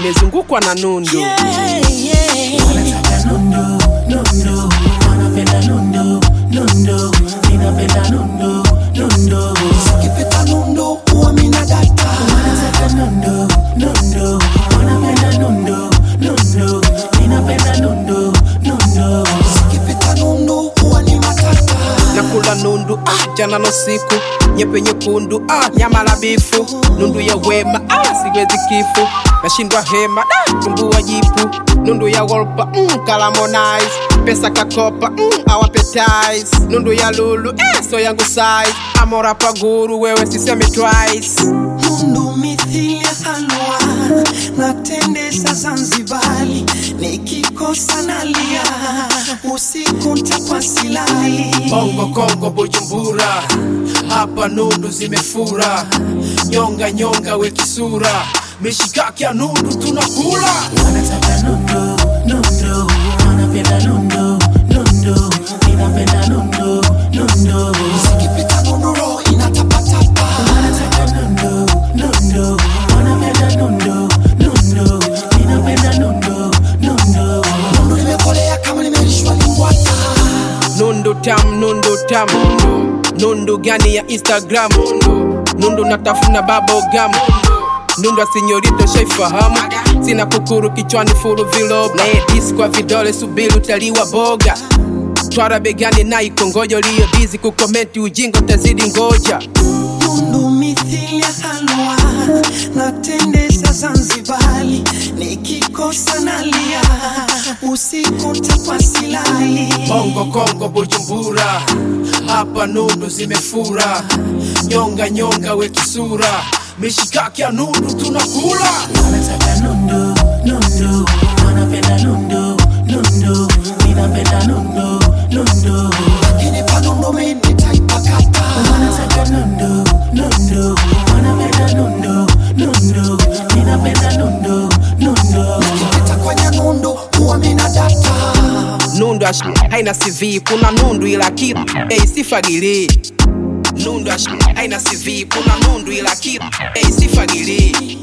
nimezungukwa na nundu. Wanataka nundu, nundu, wanapenda nundu, nundu, ninapenda nundu, nundu. Sikipita nundu, huwa mina data. Wanataka nundu, nundu, wanapenda nundu, nundu, ninapenda nundu, nundu. Sikipita nundu, huwa ni matata. Nakula nundu, jana no siku. Nyepe nyekundu, nyama la bifu. Nundu ya wema, siwezi kifu. Nashindwa hema, tumbua jipu. Nundu ya golpa, Harmonize. Pesa kakopa, awapetize. Nundu ya lulu, so yangu size. Amora paguru, wewe sisemi twice. Nundu mithili ya halwa, natendesha Zanzibari. Nikikosa nalia, usiku ntakwa silali. Bongo Kongo Bujumbura, hapa nundu zimefura. Nyonga nyonga we kisura, mishikaki ya nundu tunakula. Wanataka nundu, nundu, wanapenda nundu, nundu, ninapenda nundu, nundu. Sikipita nundu roho inatapatapa. Wanataka nundu, nundu, wanapenda nundu, nundu, ninapenda nundu, nundu. Nundu limekolea kama limelishwa limbwata. Nundu tam, nundu gani ya Instagram. Nundu natafuna bubblegum. Nundu wa senyorito shaifahamu. Sina kukuru kichwani fulu vilob. Na disco kwa vidole subili utaliwa boga. Twara begani na ikongojo liyo busy kukomenti ujingo tazidi ngoja. Nundu mithili ya halwa, natendesha Zanzibari. Nikikosa nalia, usiku ntakwa silali. Bongo Kongo Bujumbura, hapa nundu zimefura. Nyonga nyonga we kisura, mishikaki ya nundu tunakula. Wanataka nundu, nundu, wanapenda nundu, nundu, ninapenda nundu, nundu. Kinipa nundu mimi nitaipakata. Wanataka nundu, nundu, wanapenda nundu, nundu, ninapenda nundu, nundu. Nikipita kwenye nundu, huwa mina data. Nundu haina CV, kuna nundu ila kitu sifagili. Nundu haina CV, kuna nundu ila kitu sifagili.